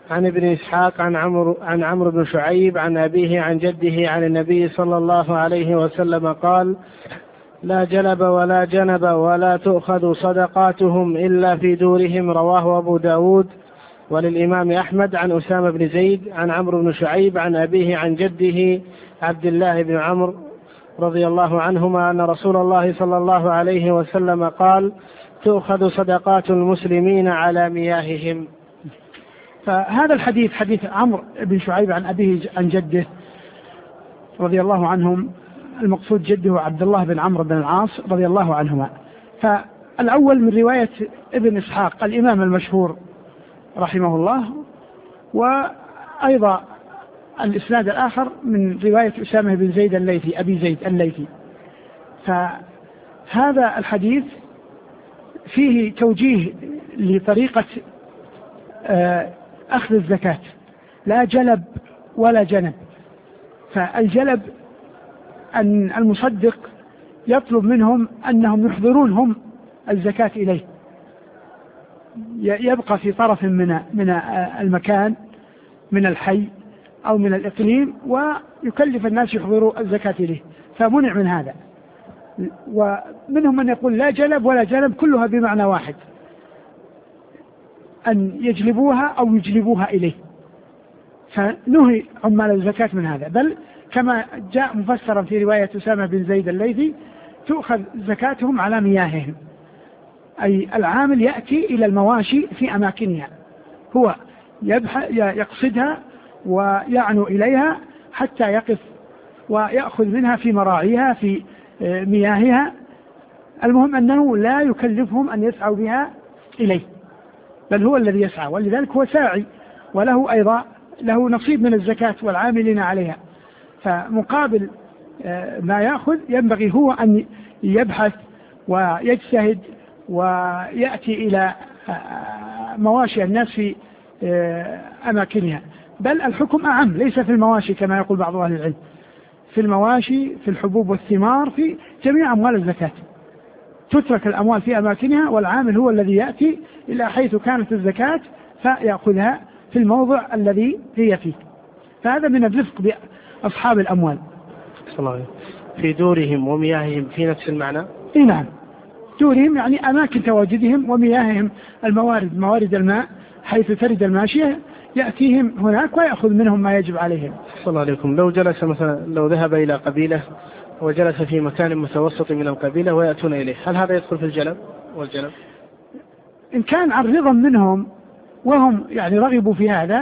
عن ابن إسحاق عن عمرو بن شعيب عن أبيه عن جده عن النبي صلى الله عليه وسلم قال: لا جلب ولا جنب ولا تؤخذ صدقاتهم إلا في دورهم. رواه أبو داود. وللإمام أحمد عن أسامة بن زيد عن عمرو بن شعيب عن أبيه عن جده عبد الله بن عمرو رضي الله عنهما أن رسول الله صلى الله عليه وسلم قال: تؤخذ صدقات المسلمين على مياههم. فهذا الحديث حديث عمرو بن شعيب عن أبيه عن جده رضي الله عنهم، المقصود جده عبد الله بن عمرو بن العاص رضي الله عنهما. فالأول من رواية ابن إسحاق الإمام المشهور رحمه الله، وأيضا الإسناد الآخر من رواية أسامة بن زيد الليثي أبي زيد الليثي. فهذا الحديث فيه توجيه لطريقة أخذ الزكاة، لا جلب ولا جنب. فالجلب أن المصدق يطلب منهم أنهم يحضرون هم الزكاة إليه، يبقى في طرف من المكان من الحي أو من الإقليم ويكلف الناس يحضروا الزكاة إليه، فمنع من هذا. ومنهم من يقول لا جلب ولا جنب، كلها بمعنى واحد، أن يجلبوها أو يجلبوها إليه، فنهي عمال الزكاة من هذا. بل كما جاء مفسرا في رواية أسامة بن زيد الليثي: تؤخذ زكاتهم على مياههم، أي العامل يأتي إلى المواشي في أماكنها، هو يقصدها ويعنو إليها حتى يقف ويأخذ منها في مراعيها في مياهها. المهم أنه لا يكلفهم أن يسعوا بها إليه، بل هو الذي يسعى، ولذلك هو ساعي وله أيضا له نصيب من الزكاة والعاملين عليها. فمقابل ما يأخذ ينبغي هو أن يبحث ويجتهد ويأتي إلى مواشي الناس في أماكنها. بل الحكم أعم، ليس في المواشي كما يقول بعض أهل العلم، في المواشي، في الحبوب والثمار، في جميع أموال الزكاة تترك الأموال في أماكنها، والعامل هو الذي يأتي إلى حيث كانت الزكاة فيأخذها في الموضع الذي هي فيه. فهذا من الرفق بأصحاب الأموال. في دورهم ومياههم في نفس المعنى؟ نعم، دورهم يعني أماكن تواجدهم، ومياههم الموارد، موارد الماء حيث ترد الماشية يأتيهم هناك ويأخذ منهم ما يجب عليهم. صلى الله عليكم. لو جلس مثلا، لو ذهب إلى قبيلة وجلس في مكان متوسط من القبيلة ويأتون إليه، هل هذا يدخل في الجلب والجلب؟ إن كان عن رضا منهم وهم يعني رغبوا في هذا،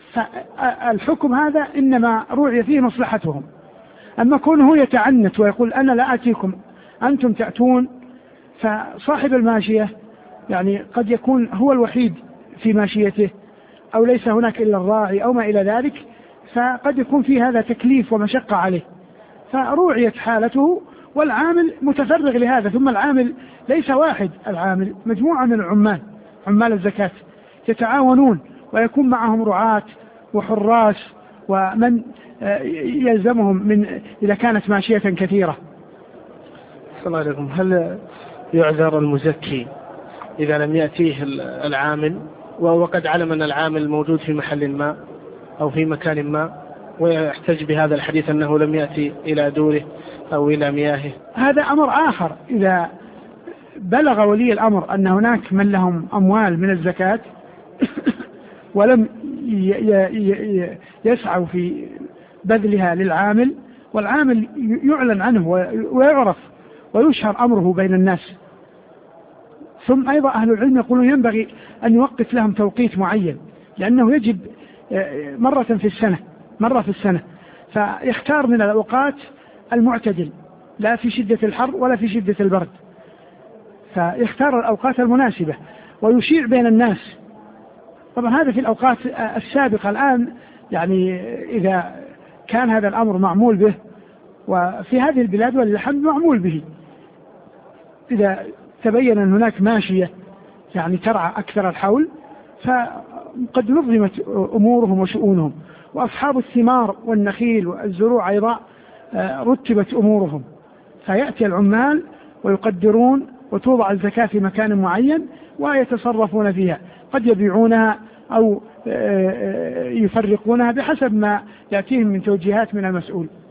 فالحكم هذا إنما روعي فيه مصلحتهم. أما كونه يتعنت ويقول أنا لا آتيكم أنتم تأتون، فصاحب الماشية يعني قد يكون هو الوحيد في ماشيته، أو ليس هناك إلا الراعي أو ما إلى ذلك، فقد يكون في هذا تكليف ومشقة عليه، فروعيت حالته، والعامل متفرغ لهذا. ثم العامل ليس واحد، العامل مجموعة من العمال، عمال الزكاة يتعاونون، ويكون معهم رعاة وحراس ومن يلزمهم من إذا كانت ماشية كثيرة. صلى الله عليكم. هل يعذر المزكي إذا لم يأتيه العامل وقد علم أن العامل موجود في محل ما أو في مكان ما، ويحتج بهذا الحديث أنه لم يأتي إلى دوره أو إلى مياهه؟ هذا أمر آخر. إذا بلغ ولي الأمر أن هناك من لهم أموال من الزكاة ولم يسعوا في بذلها للعامل، والعامل يعلن عنه ويعرف ويشهر أمره بين الناس. ثم أيضا أهل العلم يقولون ينبغي أن يوقف لهم توقيت معين، لأنه يجب مرة في السنة، فيختار من الأوقات المعتدل، لا في شدة الحر ولا في شدة البرد، فيختار الأوقات المناسبة ويشيع بين الناس. طبعا هذا في الأوقات السابقة. الآن يعني إذا كان هذا الأمر معمول به، وفي هذه البلاد والحمد معمول به، إذا تبين أن هناك ماشية يعني ترعى أكثر الحول، فقد نظمت أمورهم وشؤونهم. وأصحاب الثمار والنخيل والزروع أيضا رتبت أمورهم، فيأتي العمال ويقدرون، وتوضع الزكاة في مكان معين ويتصرفون فيها، قد يبيعونها أو يفرقونها بحسب ما يأتيهم من توجيهات من المسؤول.